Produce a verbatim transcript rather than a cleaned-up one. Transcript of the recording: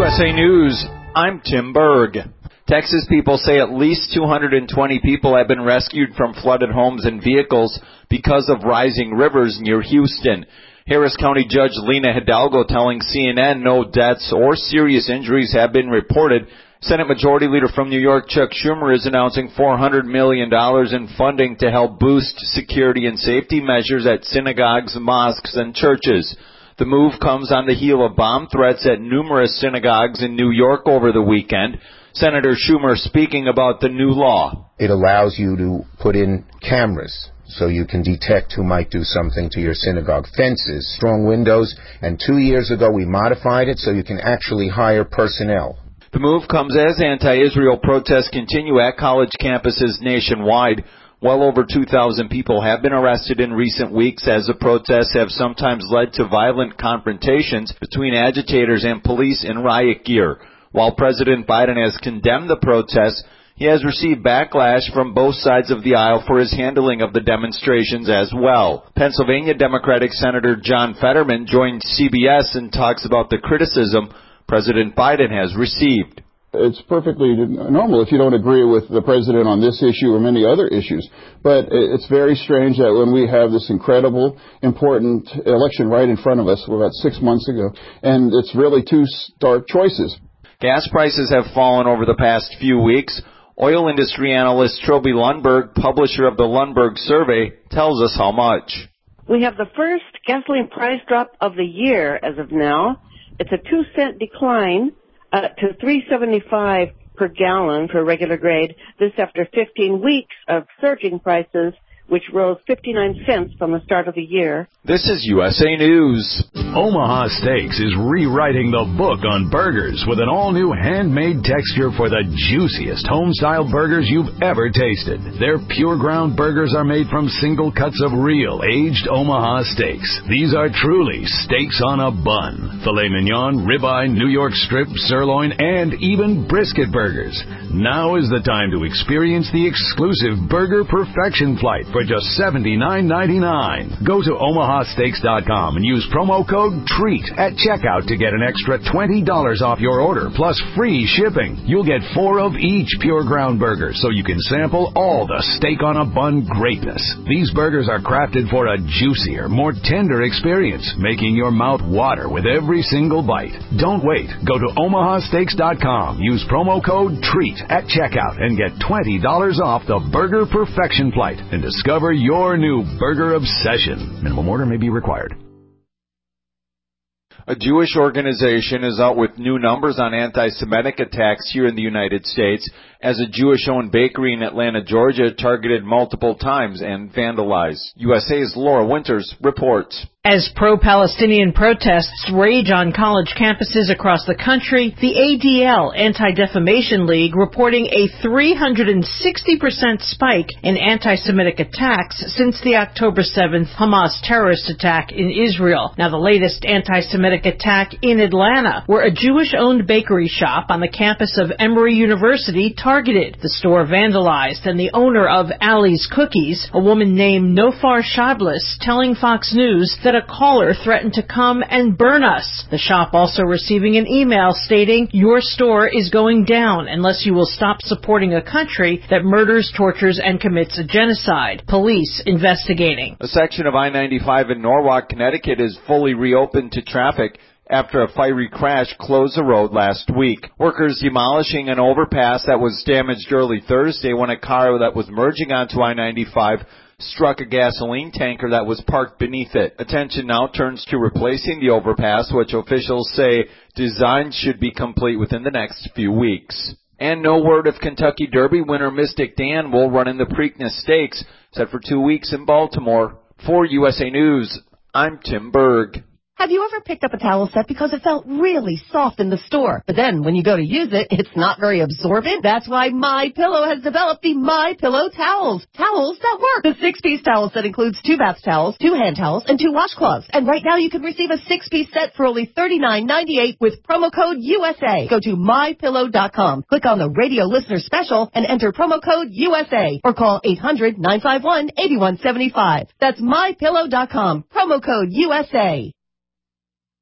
S A News, I'm Tim Berg. Texas people say at least two hundred twenty people have been rescued from flooded homes and vehicles because of rising rivers near Houston. Harris County Judge Lena Hidalgo telling C N N no deaths or serious injuries have been reported. Senate Majority Leader from New York, Chuck Schumer, is announcing four hundred million dollars in funding to help boost security and safety measures at synagogues, mosques, and churches. The move comes on the heel of bomb threats at numerous synagogues in New York over the weekend. Senator Schumer speaking about the new law. It allows you to put in cameras so you can detect who might do something to your synagogue. Fences, strong windows, and two years ago we modified it so you can actually hire personnel. The move comes as anti-Israel protests continue at college campuses nationwide. Well over two thousand people have been arrested in recent weeks as the protests have sometimes led to violent confrontations between agitators and police in riot gear. While President Biden has condemned the protests, he has received backlash from both sides of the aisle for his handling of the demonstrations as well. Pennsylvania Democratic Senator John Fetterman joined C B S and talks about the criticism President Biden has received. It's perfectly normal if you don't agree with the president on this issue or many other issues. But it's very strange that when we have this incredible, important election right in front of us, about six months ago, and it's really two stark choices. Gas prices have fallen over the past few weeks. Oil industry analyst Troby Lundberg, publisher of the Lundberg Survey, tells us how much. We have the first gasoline price drop of the year as of now. It's a two cent decline uh, to three seventy-five per gallon for regular grade. This after fifteen weeks of surging prices, which rose fifty-nine cents from the start of the year. This is U S A News. Omaha Steaks is rewriting the book on burgers with an all-new handmade texture for the juiciest home-style burgers you've ever tasted. Their pure ground burgers are made from single cuts of real, aged Omaha steaks. These are truly steaks on a bun. Filet mignon, ribeye, New York strip, sirloin, and even brisket burgers. Now is the time to experience the exclusive Burger Perfection Flight for just seventy-nine ninety-nine. Go to omaha steaks dot com and use promo code TREAT at checkout to get an extra twenty dollars off your order, plus free shipping. You'll get four of each pure ground burger, so you can sample all the steak on a bun greatness. These burgers are crafted for a juicier, more tender experience, making your mouth water with every single bite. Don't wait. Go to omaha steaks dot com, use promo code TREAT at checkout, and get twenty dollars off the Burger Perfection Flight and discover your new burger obsession. Minimum order may be required. A Jewish organization is out with new numbers on anti-Semitic attacks here in the United States as a Jewish-owned bakery in Atlanta, Georgia, targeted multiple times and vandalized. U S A's Laura Winters reports. As pro-Palestinian protests rage on college campuses across the country, the A D L, Anti-Defamation League, reporting a three hundred sixty percent spike in anti-Semitic attacks since the October seventh Hamas terrorist attack in Israel. Now, the latest anti-Semitic attack in Atlanta, where a Jewish-owned bakery shop on the campus of Emory University targeted. The store vandalized, and the owner of Ali's Cookies, a woman named Nofar Shadlis, telling Fox News that a caller threatened to come and burn us. The shop also receiving an email stating, "Your store is going down unless you will stop supporting a country that murders, tortures, and commits a genocide." Police investigating. A section of I ninety-five in Norwalk, Connecticut is fully reopened to traffic after a fiery crash closed the road last week. Workers demolishing an overpass that was damaged early Thursday when a car that was merging onto I ninety-five struck a gasoline tanker that was parked beneath it. Attention now turns to replacing the overpass, which officials say design should be complete within the next few weeks. And no word if Kentucky Derby winner Mystic Dan will run in the Preakness Stakes, set for two weeks in Baltimore. For U S A News, I'm Tim Berg. Have you ever picked up a towel set because it felt really soft in the store, but then when you go to use it, it's not very absorbent? That's why MyPillow has developed the MyPillow towels. Towels that work. The six-piece towel set includes two bath towels, two hand towels, and two washcloths. And right now you can receive a six-piece set for only thirty-nine ninety-eight with promo code U S A. Go to my pillow dot com, click on the radio listener special, and enter promo code U S A, or call eight hundred nine five one eight one seven five. That's my pillow dot com, promo code U S A.